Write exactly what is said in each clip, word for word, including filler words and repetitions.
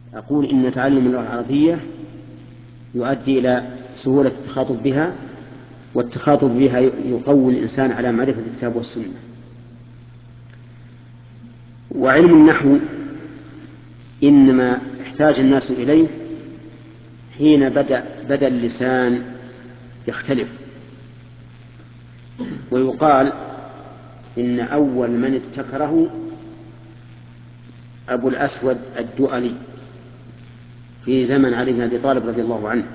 أقول إن تعلم اللغة العربية يؤدي إلى سهولة التخاطب بها، والتخاطب بها يقوي الإنسان على معرفة الكتاب والسنة. وعلم النحو إنما احتاج الناس إليه حين بدأ, بدأ اللسان يختلف. ويقال إن أول من ابتكره أبو الأسود الدؤلي في زمن علي بن أبي طالب رضي الله عنه،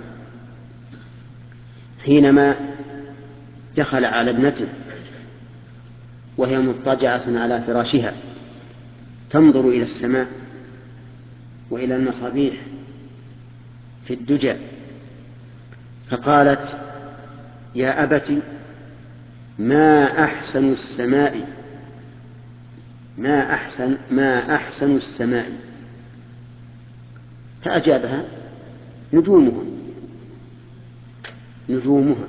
حينما دخل على ابنته وهي مضطجعة على فراشها تنظر إلى السماء وإلى المصابيح في الدجى، فقالت: يا أبت، ما أحسن السماء ما أحسن ما أحسن السماء. فأجابها: نجومها نجومها.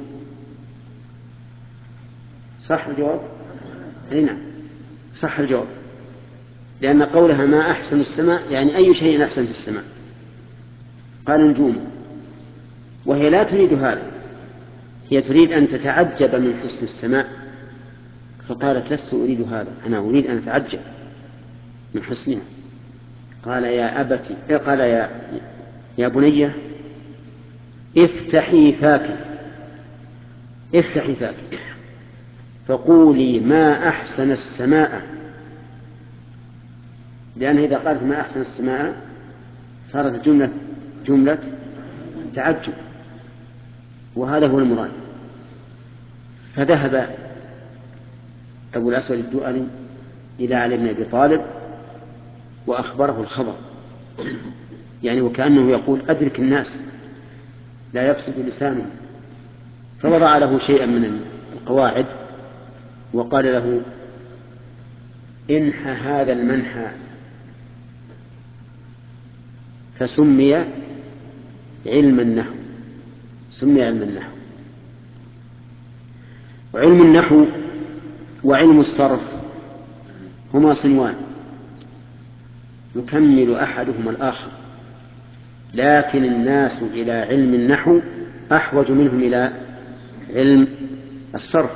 صح الجواب؟ أي نعم، صح الجواب، لأن قولها ما أحسن السماء يعني أي شيء أحسن في السماء. قال: نجوم. وهي لا تريد هذا، هي تريد أن تتعجب من حسن السماء، فقالت: لست أريد هذا، أنا أريد أن أتعجب من حسنها. قال: يا أبت قال يا يا بنية، افتحي فاك افتحي فاك فقولي ما أحسن السماء، لأن إذا قالت ما أحسن السماء صارت الجملة جملة تعجب، وهذا هو المراد. فذهب أبو الأسود الدؤلي إلى علي بن أبي طالب وأخبره الخبر، يعني وكأنه يقول: أدرك الناس لا يفسد لسانه. فوضع له شيئا من القواعد وقال له: انح هذا المنحى، فسمي علم النحو سمي علم النحو. وعلم النحو وعلم الصرف هما صنوان يكمل أحدهما الآخر، لكن الناس إلى علم النحو أحوج منهم إلى علم الصرف،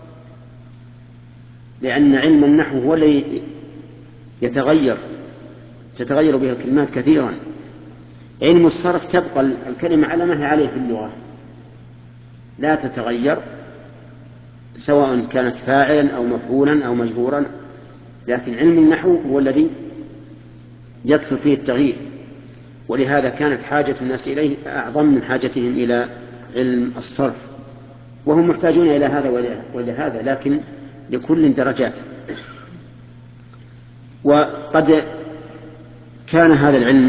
لأن علم النحو هو الذي يتغير تتغير به الكلمات كثيرا. علم الصرف تبقى الكلمة على ما هي عليه في اللغة، لا تتغير، سواء كانت فاعلا أو مفعولا أو مجرورا. لكن علم النحو هو الذي يكثر فيه التغيير، ولهذا كانت حاجة الناس إليه أعظم من حاجتهم إلى علم الصرف، وهم محتاجون إلى هذا وإلى هذا، لكن لكل درجات. وقد كان هذا العلم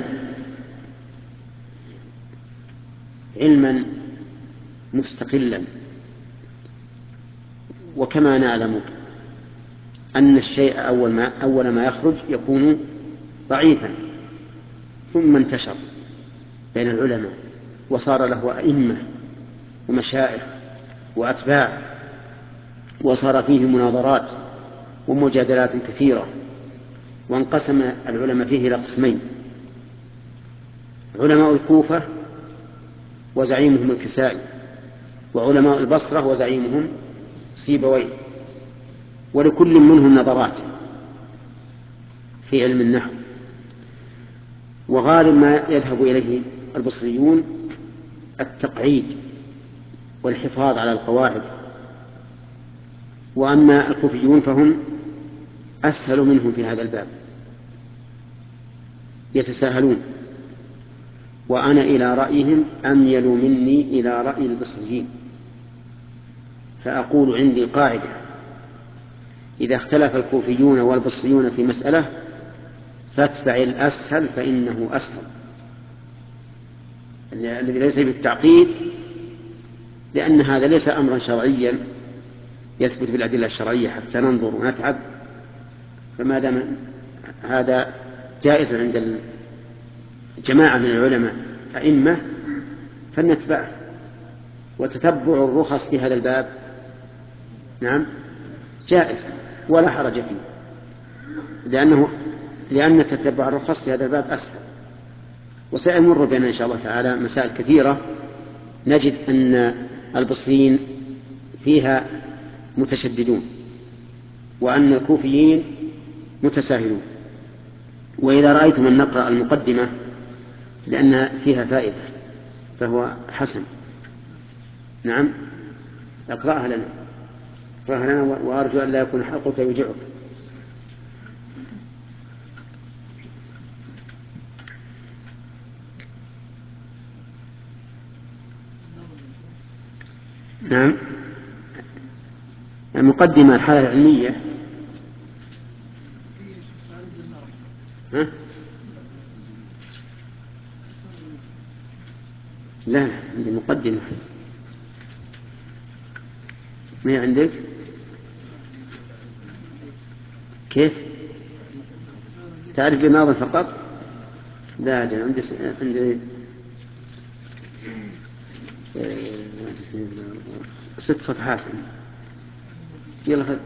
علما مستقلا، وكما نعلم أن الشيء أول ما, أول ما يخرج يكون ضعيفا، ثم انتشر بين العلماء وصار له أئمة ومشايخ وأتباع، وصار فيه مناظرات ومجادلات كثيرة. وانقسم العلماء فيه إلى قسمين: علماء الكوفة وزعيمهم الكسائي، وعلماء البصرة وزعيمهم سيبويه، ولكل منهم نظرات في علم النحو. وغالب ما يذهب إليه البصريون التقعيد والحفاظ على القواعد، وأما الكوفيون فهم أسهل منهم في هذا الباب، يتساهلون. وأنا إلى رأيهم أميل مني إلى رأي البصريين، فأقول عندي قاعدة: إذا اختلف الكوفيون والبصريون في مسألة فاتبع الأسهل فإنه أسهل، الذي ليس بالتعقيد، لأن هذا ليس أمرا شرعيا يثبت بالأدلة الشرعية حتى ننظر ونتعب. فما دام هذا جائز عند جماعة من العلماء أئمة فلنتبعه، وتتبع الرخص في هذا الباب نعم جائز ولا حرج فيه، لأنه لأن تتبع الرخص في هذا الباب أسهل. وسيمر بنا إن شاء الله تعالى مسائل كثيرة نجد أن البصريين فيها متشددون وأن الكوفيين متساهلون. وإذا رأيتم أن نقرأ المقدمة لأنها فيها فائدة فهو حسن. نعم اقرأها لنا اقرأها لنا وأرجو أن لا يكون حلقك يوجعك. نعم المقدمة الحالة العلمية. ها؟ لا عندي مقدمة. ما عندك؟ كيف؟ تعرف بماضي فقط؟ لا أجل عندي عندي ست صفحات. يلا خذ.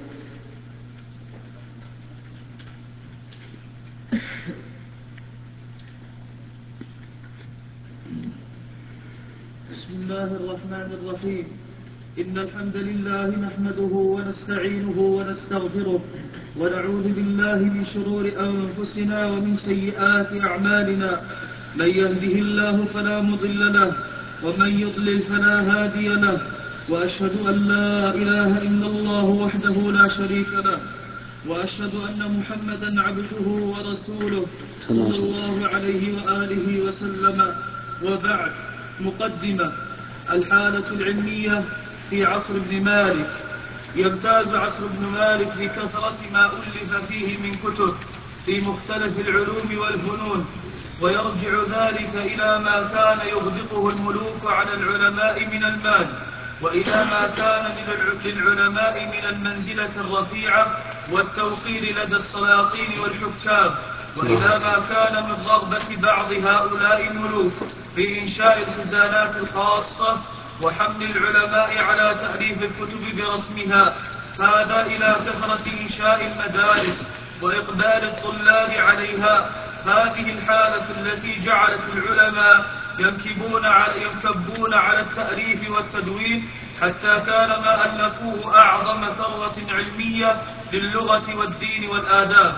بسم الله الرحمن الرحيم. إن الحمد لله نحمده ونستعينه ونستغفره ونعوذ بالله من شرور أنفسنا ومن سيئات أعمالنا. من يهده الله فلا مضل له ومن يضلل فلا هادي له، وأشهد أن لا إله إلا الله وحده لا شريك له، وأشهد أن محمدا عبده ورسوله صلى الله عليه وآله وسلم. وبعد. مقدمة. الحالة العلمية في عصر ابن مالك. يمتاز عصر ابن مالك بكثرة ما ألف فيه من كتب في مختلف العلوم والفنون، ويرجع ذلك إلى ما كان يغدقه الملوك على العلماء من المال، وإلى ما كان للعلماء من المنزلة الرفيعة والتوقير لدى السلاطين والحكام، وإلى ما كان من رغبة بعض هؤلاء الملوك في إنشاء الخزانات الخاصة وحمل العلماء على تأليف الكتب برسمها، هذا إلى كثرة إنشاء المدارس وإقبال الطلاب عليها. هذه الحالة التي جعلت العلماء ينكبون على, ينكبون على التأليف والتدوين، حتى كان ما ألفوه أعظم ثروة علمية للغة والدين والآداب.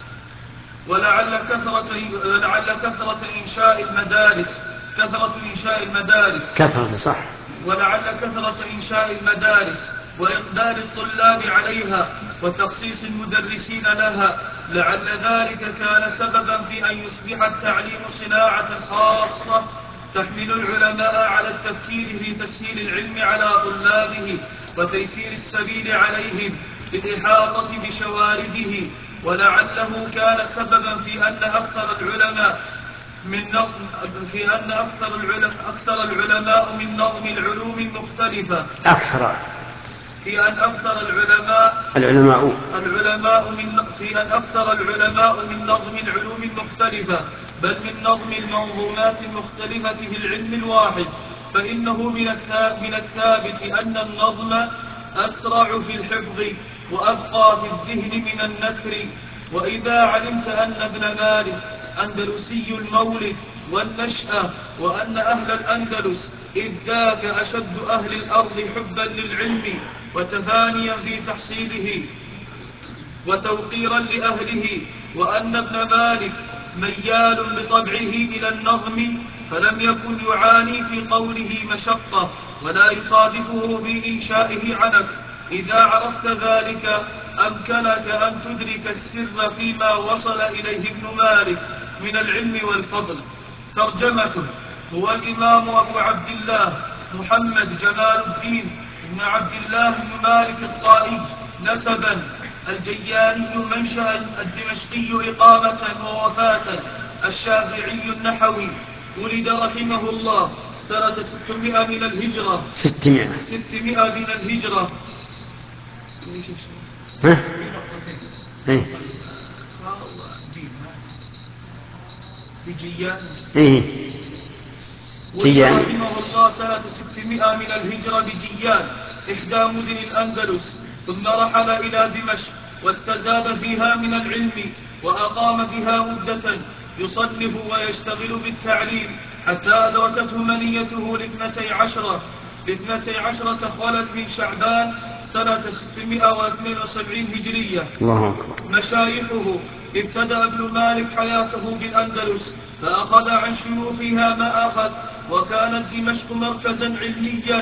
ولعل كثرة, ولعل كثرة إنشاء المدارس كثرة إنشاء المدارس كثرة صح ولعل كثرة إنشاء المدارس وإقبال الطلاب عليها وتخصيص المدرسين لها، لعل ذلك كان سببا في أن يصبح التعليم صناعة خاصة تحمل العلماء على التفكير في تسهيل العلم على طلابه وتيسير السبيل عليهم للإحاطة بشوارده. ولعله كان سببا في أن أكثر العلماء من نظم في أن أكثر العلماء أكثر العلماء من نظم العلوم المختلفة أكثر في أن أكثر العلماء العلماء العلماء من في أن أكثر العلماء من نظم العلوم المختلفة، بل من نظم المنظومات المختلفة في العلم الواحد. فإنه من الثابت أن النظم أسرع في الحفظ وأبقى في الذهن من النثر. وإذا علمت أن ابن مالك أندلسي المولد والنشأة، وأن أهل الأندلس إذ ذاك أشد أهل الأرض حبا للعلم وتفانيا في تحصيله وتوقيرا لأهله، وأن ابن مالك ميال بطبعه إلى النظم، فلم يكن يعاني في قوله مشقة ولا يصادفه في إنشائه عنت. إذا عرفت ذلك أمكنك أن تدرك السر فيما وصل إليه ابن مالك من العلم والفضل. ترجمته: هو الإمام أبو عبد الله محمد جمال الدين بن عبد الله بن مالك الطائي نسبا، الجياني منشأ، الدمشقي إقامة ووفاة، الشافعي النحوي. ولد رحمه الله سنة ستمائة من الهجرة ستمائة ستمائة من الهجرة ها؟ ايه بجيان ايه ولد رحمه الله سنة ستمائة من الهجرة بجيان إحدى مدن الأندلس، ثم رحل إلى دمشق واستزاد فيها من العلم وأقام بها مدة، يصنف ويشتغل بالتعليم حتى أدركته منيته لاثنتي عشرة لاثنتي عشرة خلت من شعبان سنة ستمائة واثنين وسبعين هجرية. الله أكبر. مشايخه: ابتدأ ابن مالك حياته بالأندلس فأخذ عن شيوخها ما أخذ، وكانت دمشق مركزا علميا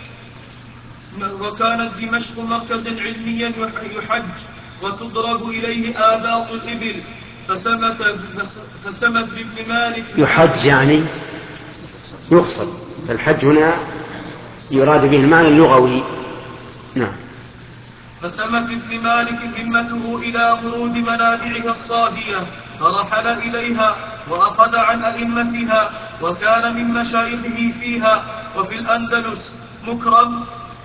وكانت دمشق مركزا علميا يحج وتضرب إليه آباط الإبل، فسمت, فسمت بابن مالك يحج يعني يقصد، الحج هنا يراد به المعنى اللغوي. نعم. فسمت بابن مالك همته إلى ورود منابعها الصافية فرحل إليها وأخذ عن أئمتها، وكان من مشايخه فيها وفي الأندلس مكرم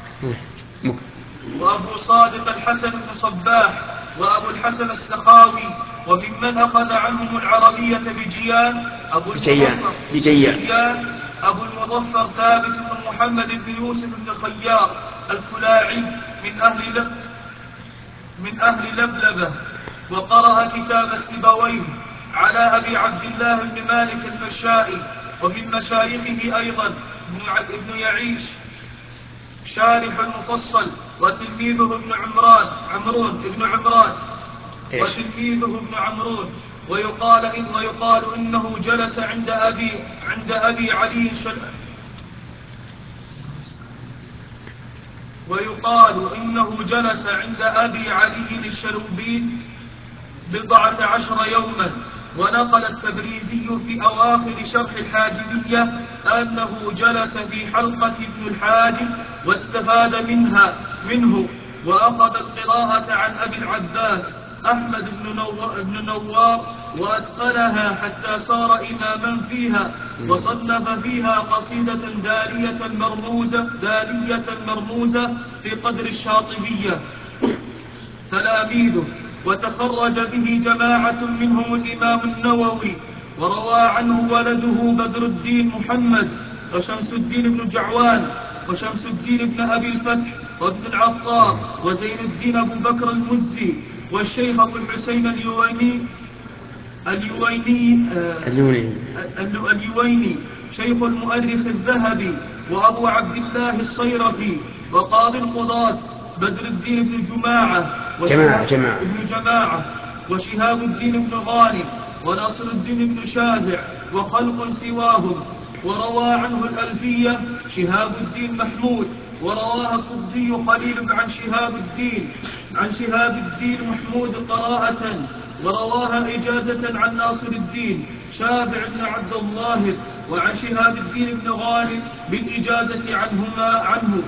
وأبو صادق الحسن بن صباح وأبو الحسن السخاوي، وممن أخذ عنهم العربية بجيان أبو المظفر بجيان أبو المظفر ثابت بن محمد بن يوسف بن خيار الكلاعي من أهل لب من أهل لبلبة، وقرأ كتاب السبويه على أبي عبد الله بن مالك المشائي. ومن مشايخه أيضا ابن يعيش شارح المفصل وتلميذه ابن عمران عمرون ابن عمران وتلميذه ابن عمرون، ويقال إن ويقال إنه جلس عند أبي عند أبي علي شل ويقال إنه جلس عند أبي علي الشلوبين بضعة عشر يوما. ونقل التبريزي في أواخر شرح الحاجبية أنه جلس في حلقة ابن الحاجب واستفاد منها منه، وأخذ القراءة عن أبي العباس أحمد بن نوار وأتقنها حتى صار إماما فيها، وصنف فيها قصيدة دالية مرموزة دالية مرموزة في قدر الشاطبية. تلاميذه: وتخرج به جماعة منهم الإمام النووي، وروى عنه ولده بدر الدين محمد وشمس الدين بن جعوان وشمس الدين بن أبي الفتح وابن العطار وزين الدين أبو بكر المزي والشيخ أبو الحسين اليويني اليويني اليويني, اليويني شيخ المؤرخ الذهبي، وأبو عبد الله الصيرفي، وقاضي القضاة بدر الدين بن جماعة جماعة جماعة ابن جماعة وشهاب الدين بن غانم وناصر الدين بن شافع وخلق سواهم. وروى عنه الألفية شهاب الدين محمود، ورواها الصدي خليل عن شهاب الدين عن شهاب الدين محمود قراءة، ورواها إجازة عن ناصر الدين شافع بن عبد الظاهر وعن شهاب الدين بن غانم بالإجازة عنهما عنه.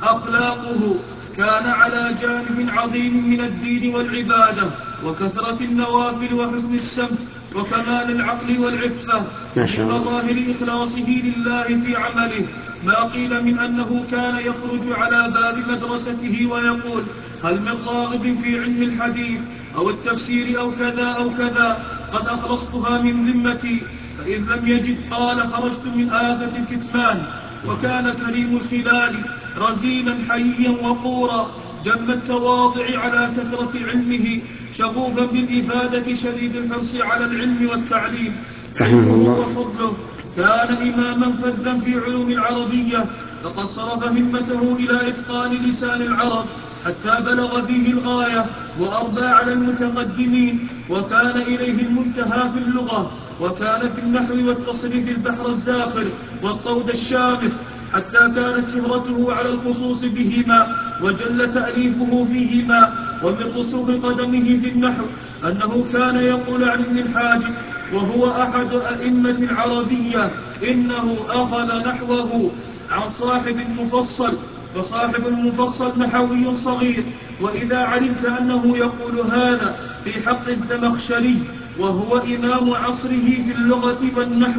أخلاقه: كان على جانب عظيم من الدين والعبادة وكثرة النوافل وحسن السمت وكمال العقل والعفة، من مظاهر إخلاصه لله في عمله ما قيل من أنه كان يخرج على باب مدرسته ويقول: هل من راغب في علم الحديث أو التفسير أو كذا أو كذا قد أخلصتها من ذمتي، فإذ لم يجد قال: خرجت من آفة الكتمان. وكان كريم الخلال رزينا حييا وقورا جم التواضع على كثرة علمه شغوفا بالإفادة شديد الحرص على العلم والتعليم. علمه وفضله: كان إماما فذا في علوم العربية، فقد صرف همته إلى إتقان لسان العرب حتى بلغ فيه الغاية وأربى على المتقدمين، وكان إليه المنتهى في اللغة، وكان في النحو والتصريف البحر الزاخر والطود الشامخ، حتى كانت شهرته على الخصوص بهما وجل تأليفه فيهما. ومن رسوخ قدمه في النحو أنه كان يقول عن ابن الحاجب وهو أحد أئمة العربية: إنه أخذ نحوه عن صاحب المفصل، وصاحب المفصل نحوي صغير. وإذا علمت أنه يقول هذا في حق الزمخشري وهو إمام عصره في اللغة والنحو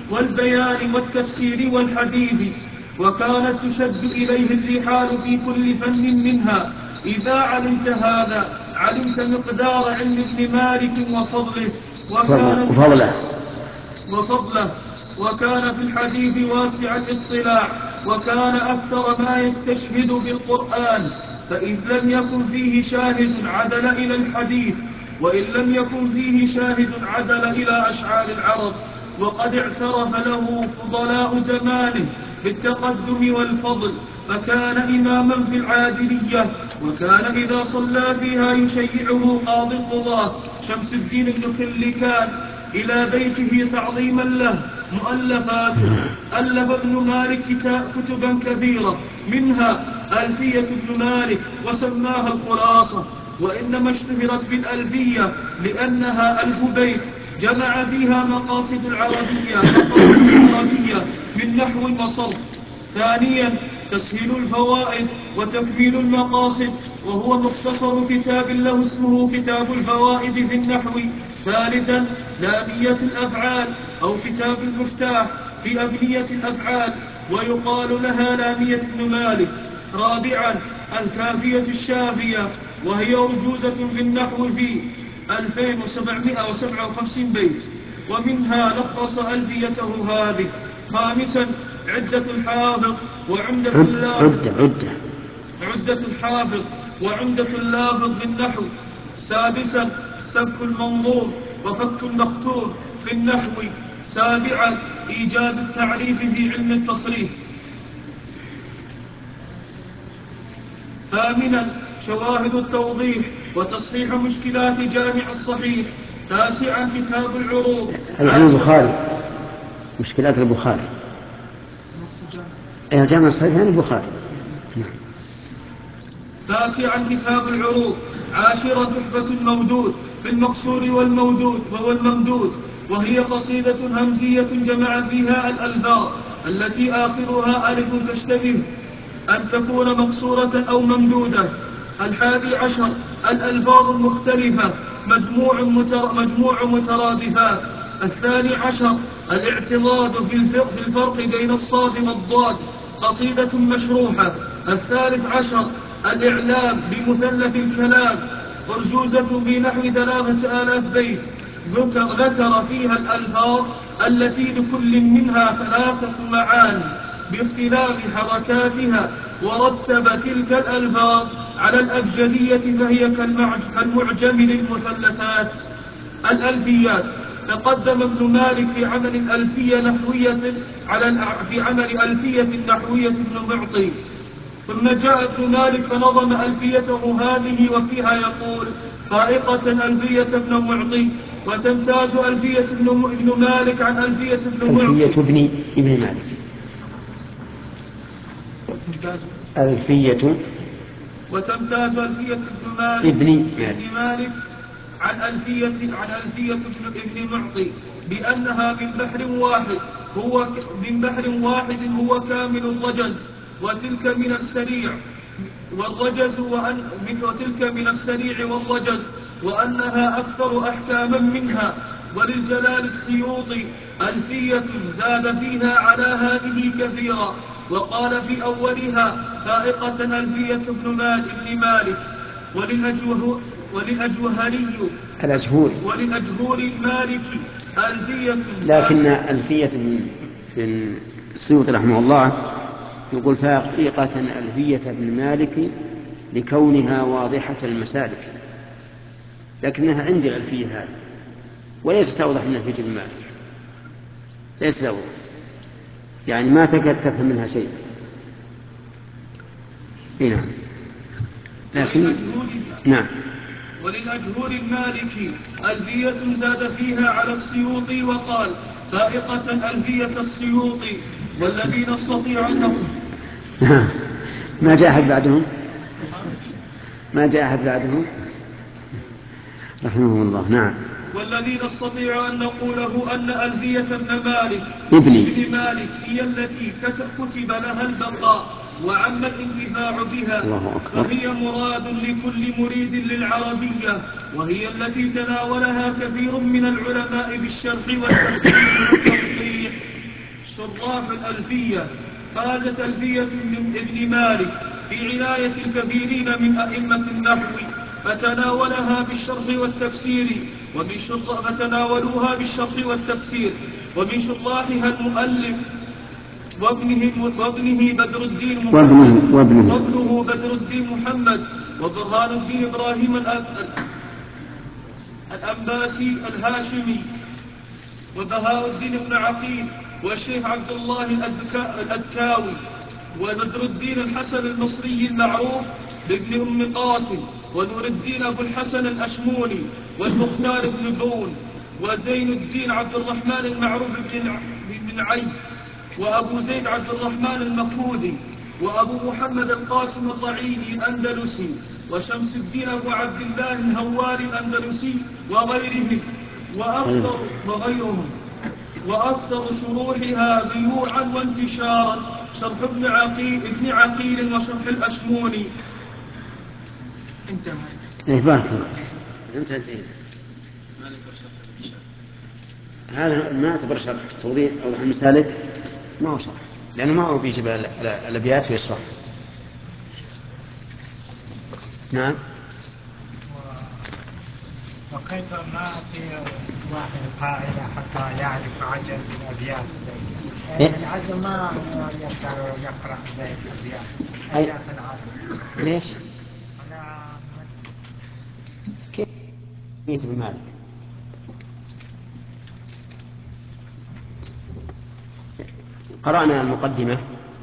والبيان والتفسير والحديث، وكانت تشد إليه الرحال في كل فن منها، إذا علمت هذا علمت مقدار علم ابن مالك وفضله وكان وفضله وفضله وكان في الحديث واسع الاطلاع، وكان أكثر ما يستشهد بالقرآن، فإذ لم يكن فيه شاهد عدل إلى الحديث وإن لم يكن فيه شاهد عدل إلى أشعار العرب، وقد اعترف له فضلاء زمانه بالتقدم والفضل، فكان إماما في العادلية، وكان إذا صلى فيها يشيعه قاضي القضاة شمس الدين بن خلكان إلى بيته تعظيما له. مؤلفاته: ألف ابن مالك كتبا كثيرة، منها ألفية ابن مالك وسماها الخلاصة، وإنما اشتهرت بالألفية لأنها ألف بيت جمع فيها مقاصد العربية مقاصد العربية من نحو وصرف. ثانيا تسهيل الفوائد وتكميل المقاصد، وهو مختصر كتاب له اسمه كتاب الفوائد في النحو. ثالثا لامية الأفعال أو كتاب المفتاح في أبنية الأفعال، ويقال لها لامية ابن مالك. رابعا الكافية الشافية، وهي أرجوزة في النحو في ألفين وسبعمائة وسبعة وخمسين بيت، ومنها لخص ألفيته هذه. خامسا عدة الحافظ وعمدة اللافظ عدة عدة عدة الحافظ وعمدة اللافظ في النحو. سادسا سبك المنظور وفك المختور في النحو. سابعا إيجاز التعريف في علم التصريف. ثامنا شواهد التوضيح وتصحيح مشكلات جامع الصحيح. تاسعا كتاب العروض. هذا البخاري، مشكلات البخاري، الجامع الصحيح عن البخاري. تاسعا كتاب العروض. عاشرا تحفة المودود في المقصور والمودود وهو الممدود، وهي قصيدة همزية جمع فيها الألفاظ التي آخرها ألف تشتبه أن تكون مقصورة أو ممدودة. الحادي عشر الألفاظ المختلفة مجموع, متر... مجموع مترادفات. الثاني عشر الاعتضاد في الفرق, في الفرق بين الصاد والضاد، قصيدة مشروحة. الثالث عشر الإعلام بمثلث الكلام، أرجوزة في نحو ثلاثة آلاف بيت، ذكر, ذكر فيها الألفاظ التي لكل منها ثلاثة معاني باختلاف حركاتها، ورتب تلك الألفاظ على الأبجدية فهي كالمعجم للمثلثات. الألفيات: تقدم ابن مالك في عمل الألفية نحوية على في عمل ألفية نحوية ابن معطي، ثم جاء ابن مالك فنظم ألفيته هذه، وفيها يقول: فائقة ألفية ابن معطي. وتمتاز ألفية ابن مالك عن ألفية ابن معطي. ألفية ابن ابن مالك ألفية وتمتاز ألفية ابن مالك ابن ابن مالك عن ألفية عن ألفية ابن, ابن معطي بأنها من بحر واحد هو من بحر واحد هو كامل الرجز، وتلك من السريع والرجز وأن وتلك من السريع والرجز، وأنها أكثر أحكاما منها. وللجلال السيوطي ألفية زاد فيها على هذه كثيرا، وقال في أولها فائقة ألفية ابن مالك. وللأجوه وللأجوهري الأجهوري وللأجهوري المالكي ألفية، لكن ألفية في السيوطي رحمه الله يقول فائقة ألفية ابن مالك لكونها واضحة المسالك، لكنها عندي الألفية هذه وليست أوضح من ألفية ابن مالك، ليست أوضح، يعني ما تكاد تفهم منها شيء. نعم لكن نعم. وللأجهور المالكي ألفية زاد فيها على السيوطي، وقال فائقة ألفية السيوطي. والذين استطيع أنهم ما جاء أحد بعدهم ما جاء أحد بعدهم رحمه الله. نعم. والذي نستطيع أن نقوله أن ألفية ابن مالك ابن مالك هي التي كتب لها البقاء وعم الانتفاع بها، فهي مراد لكل مريد للعربية، وهي التي تناولها كثير من العلماء بالشرح والتفسير والتوضيح. شراح الألفية: فازت ألفية ابن مالك بعناية الكثيرين من أئمة النحو، فتناولها بالشرح والتفسير ومن شر... فتناولوها بالشرح والتفسير ومن شراحها المؤلف وابنه, وابنه بدر الدين محمد وابنه, وابنه. وابنه بدر الدين محمد وبرهان الدين إبراهيم الأب... الأنباسي الهاشمي، وبهاء الدين بن عقيل، والشيخ عبد الله الأذكاوي، وبدر الدين الحسن المصري المعروف بابن أم قاسم، ونور الدين أبو الحسن الأشموني، والمختار بن بون، وزين الدين عبد الرحمن المعروف بن علي، وأبو زيد عبد الرحمن المخوذي، وأبو محمد القاسم الرعيني الأندلسي، وشمس الدين أبو عبد الله الهواري الأندلسي، وغيرهم وأكثر وغيرهم وأكثر شروحها ذيوعا وانتشارا شرح ابن عقيل, ابن عقيل وشرح الأشموني. انتهى. إيه بارك الله. انتهى انتهى. هذا ما اعتبر شرح. توضيح أوضح المسالك ما هو شرح، لأنه ما هو بيجيب الأبيات ويشرح. نعم. وكيف ما في واحد قاعدة حتى يعرف عدد الأبيات زي يعني العدد ما يقدر يقرأ زي الأبيات أبيات العرب. ليش؟ أنا كيف كيف بمالك؟ قرأنا المقدمة،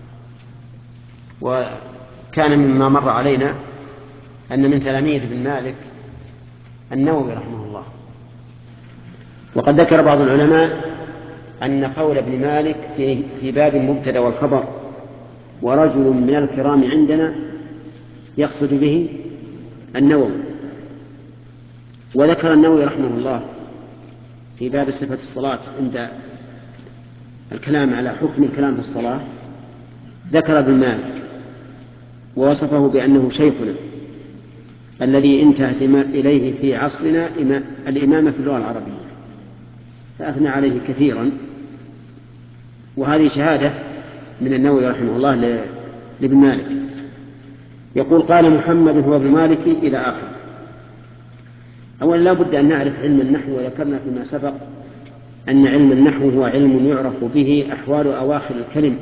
وكان مما مر علينا أن من تلاميذ ابن مالك النووي رحمه الله. وقد ذكر بعض العلماء أن قول ابن مالك في, في باب المبتدأ والخبر ورجل من الكرام عندنا يقصد به النووي. وذكر النووي رحمه الله في باب صفة الصلاة عند الكلام على حكم الكلام في الصلاة، ذكر ابن مالك ووصفه بأنه شيخنا الذي انتهت إليه في عصرنا الإمامة في اللغة العربية، فأثنى عليه كثيرا. وهذه شهادة من النووي رحمه الله لابن مالك. يقول قال محمد هو ابن مالك إلى آخر. أولا لا بد أن نعرف علم النحو، وذكرنا فيما سبق أن علم النحو هو علم يعرف به أحوال أواخر الكلم.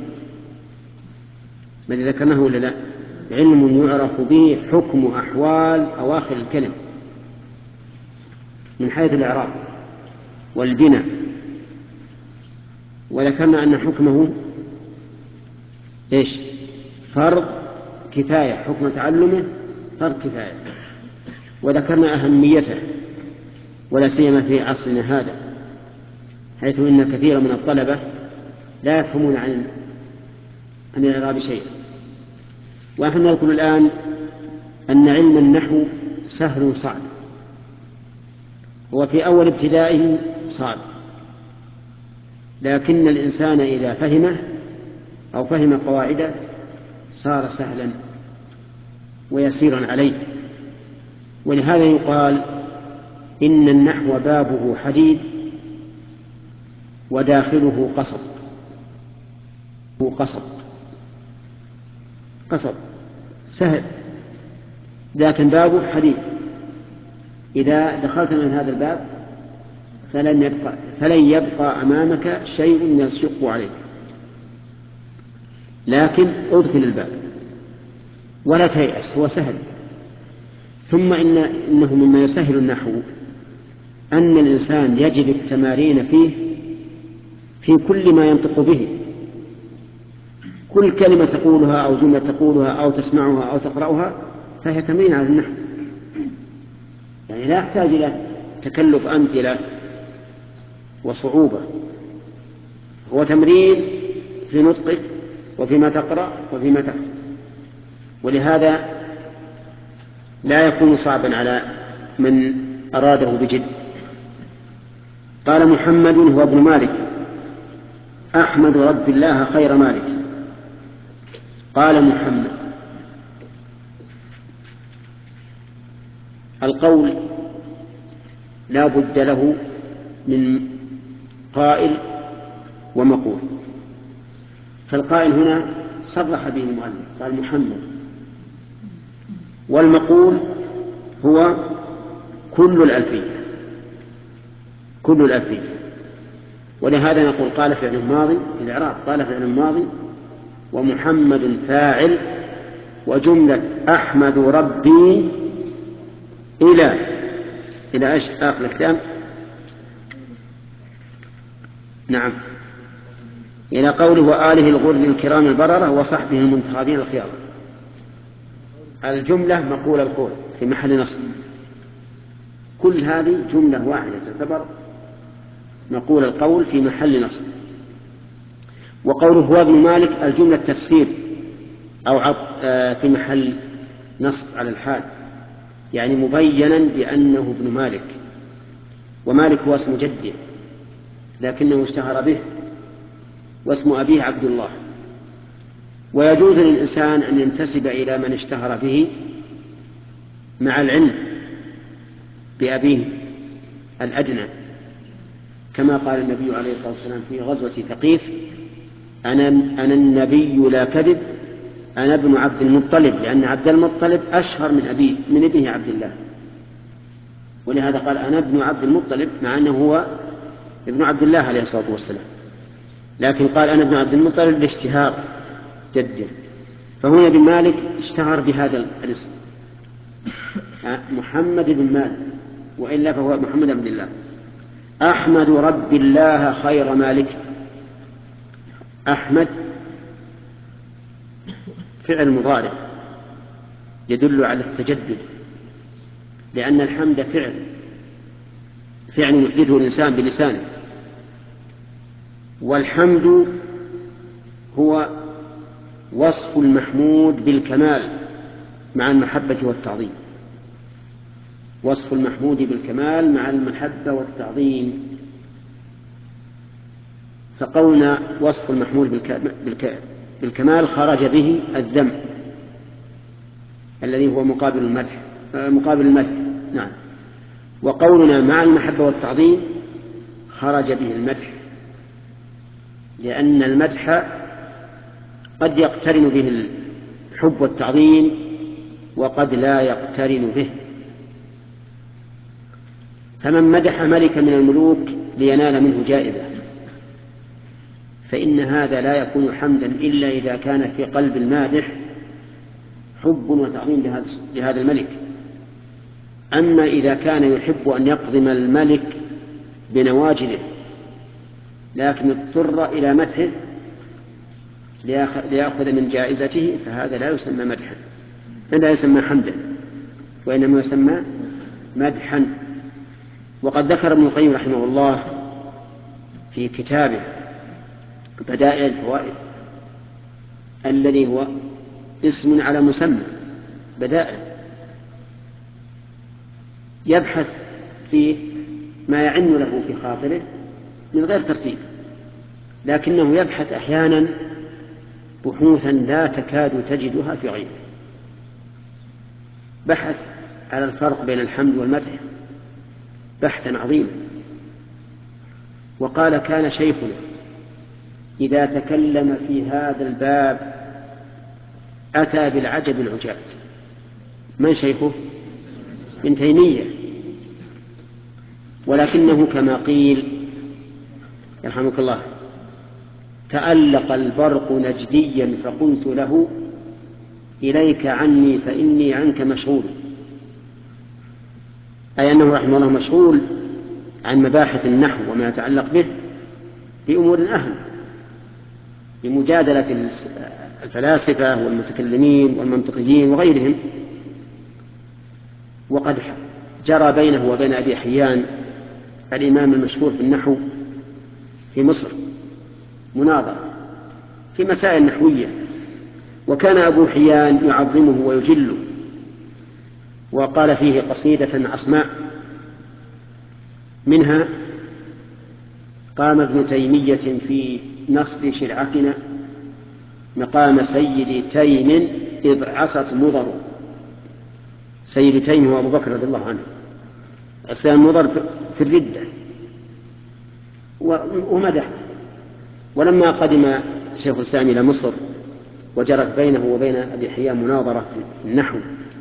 الذي ذكرناه ولا لا؟ علم يعرف به حكم أحوال أواخر الكلم من حيث الإعراب والبناء. وذكرنا أن حكمه إيش؟ فرض كفاية، حكم تعلمه فرض كفاية. وذكرنا أهميته ولا سيما في عصرنا هذا، حيث إن كثيرا من الطلبة لا يفهمون عن عن الإعراب شيئا. ونحن نذكر الآن أن علم النحو سهل صعب، هو في أول ابتدائه صعب، لكن الإنسان إذا فهمه أو فهم قواعده صار سهلا ويسيرا عليه. ولهذا يقال إن النحو بابه حديد وداخله قصب. هو قصب قصب سهل، لكن بابه حديد. إذا دخلت من هذا الباب فلن يبقى, فلن يبقى أمامك شيء يشق عليك، لكن ادخل الباب ولا تيأس، هو سهل. ثم إن إنه مما يسهل النحو أن الإنسان يجد التمارين فيه في كل ما ينطق به. كل كلمة تقولها أو جملة تقولها أو تسمعها أو تقرأها فهي تمرين على النحو، يعني لا يحتاج إلى تكلف أمثلة وصعوبة، هو تمرين في نطقك وفيما تقرأ وفيما تكتب. ولهذا لا يكون صعبا على من أراده بجد. قال محمد هو ابن مالك أحمد رب الله خير مالك. قال محمد، القول لا بد له من قائل ومقول، فالقائل هنا صرح به المؤلف قال محمد، والمقول هو كل الألفية كل الألفية. ولهذا نقول قال فعل ماضي في الإعراب، قال فعل ماضي ومحمد فاعل وجملة أحمد ربي إلى إلى إيش آخر الكتاب؟ نعم، إلى قوله وآله الغر الكرام البررة وصحبه المنتخبين الخيار. الجملة مقول القول في محل نصب، كل هذه جملة واحدة تعتبر مقول القول في محل نصب. وقوله هو ابن مالك الجملة تفسير أو عط في محل نصب على الحال، يعني مبينا بأنه ابن مالك، ومالك هو اسم جده لكنه اشتهر به، واسم أبيه عبد الله. ويجوز للإنسان أن ينتسب إلى من اشتهر به مع العلم بأبيه الأدنى، كما قال النبي عليه الصلاة والسلام في غزوة ثقيف: أنا, أنا النبي لا كذب، أنا ابن عبد المطلب، لأن عبد المطلب أشهر من أبيه من ابنه عبد الله، ولهذا قال أنا ابن عبد المطلب مع أنه هو ابن عبد الله عليه الصلاة والسلام، لكن قال أنا ابن عبد المطلب لاشتهار جده. فهنا بن مالك اشتهر بهذا الاسم محمد بن مالك، وإلا فهو محمد بن الله. أحمد رب الله خير مالك. أحمد فعل مضارع يدل على التجدد، لأن الحمد فعل فعل يحدثه الإنسان بلسانه، والحمد هو وصف المحمود بالكمال مع المحبة والتعظيم، وصف المحمود بالكمال مع المحبة والتعظيم. فقولنا وصف المحمود بالكمال خرج به الذم الذي هو مقابل المدح مقابل المدح نعم. وقولنا مع المحبة والتعظيم خرج به المدح، لأن المدح قد يقترن به الحب والتعظيم وقد لا يقترن به. فمن مدح ملكا من الملوك لينال منه جائزة فإن هذا لا يكون حمدا إلا إذا كان في قلب المادح حب وتعظيم لهذا الملك. أما إذا كان يحب أن يقضم الملك بنواجذه لكن اضطر إلى مدحه ليأخذ من جائزته فهذا لا يسمى مدحا، لا يسمى حمدا، وإنما يسمى مدحا. وقد ذكر ابن القيم رحمه الله في كتابه بدائع الفوائد الذي هو اسم على مسمى بدائع، يبحث فيه ما يعن له في خاطره من غير ترتيب، لكنه يبحث أحيانا بحوثا لا تكاد تجدها في غيره. بحث على الفرق بين الحمد والمدح بحثا عظيما، وقال كان شيخنا إذا تكلم في هذا الباب أتى بالعجب العجاب. من شيخه؟ ابن تيمية، ولكنه كما قيل يرحمك الله تألق البرق نجديا فقلت له إليك عني فإني عنك مشغول، أي أنه رحمه الله مشغول عن مباحث النحو وما يتعلق به بأمور أهم، بمجادلة الفلاسفة والمتكلمين والمنطقيين وغيرهم. وقد جرى بينه وبين أبي حيان الإمام المشهور في النحو في مصر مناظرة في مسائل نحوية، وكان أبو حيان يعظمه ويجله، وقال فيه قصيدة عصماء منها: قام ابن تيمية في نصب شرعتنا مقام سيد تيم إذ عصت مضر. سيد تيم هو أبو بكر رضي الله عنه، عصيان مضر في الردة ومدح. ولما قدم شيخ الإسلام إلى مصر وجرت بينه وبين أبي حيان مناظرة في النحو،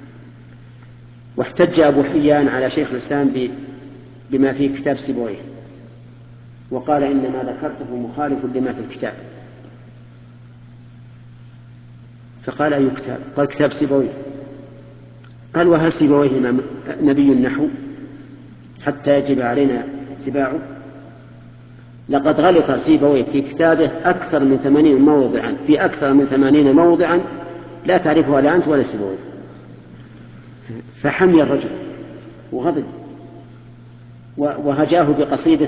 واحتج أبو حيان على شيخ الإسلام بما في كتاب سيبويه، وقال إن ما ذكرته مخالف لما في الكتاب. فقال أي كتاب؟ قال كتاب سيبويه. قال وهل سيبويه نبي النحو؟ حتى يجب علينا اتباعه. لقد غلط سيبويه في كتابه أكثر من ثمانين موضعا في أكثر من ثمانين موضعا لا تعرفها لا أنت ولا سيبويه، فحمي الرجل وغضب وهجاه بقصيدة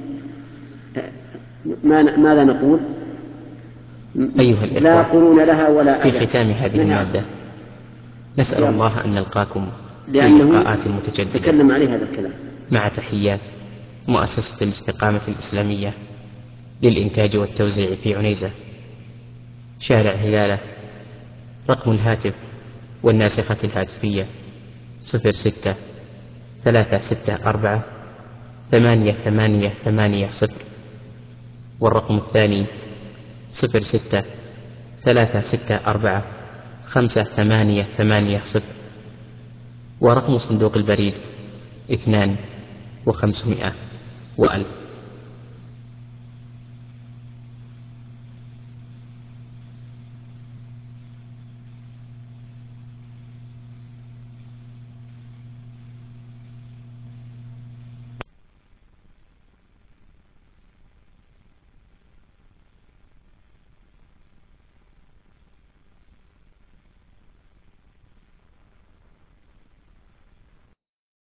ماذا نقول؟ أيها الإخوة، لا قرون لها ولا في أذى. ختام هذه المادة نسأل الله أن نلقاكم في لقاءات متجددة تكلم عليه هذا الكلام. مع تحيات مؤسسة الاستقامة الإسلامية للإنتاج والتوزيع في عنيزة، شارع هلالة. رقم الهاتف والناسخة الهاتفية صفر ستة ثلاثة ستة أربعة ثمانية ثمانية ثمانية صفر، والرقم الثاني صفر ستة ثلاثة ستة أربعة خمسة ثمانية ثمانية صفر، ورقم صندوق البريد اثنان وخمسمائة وألف.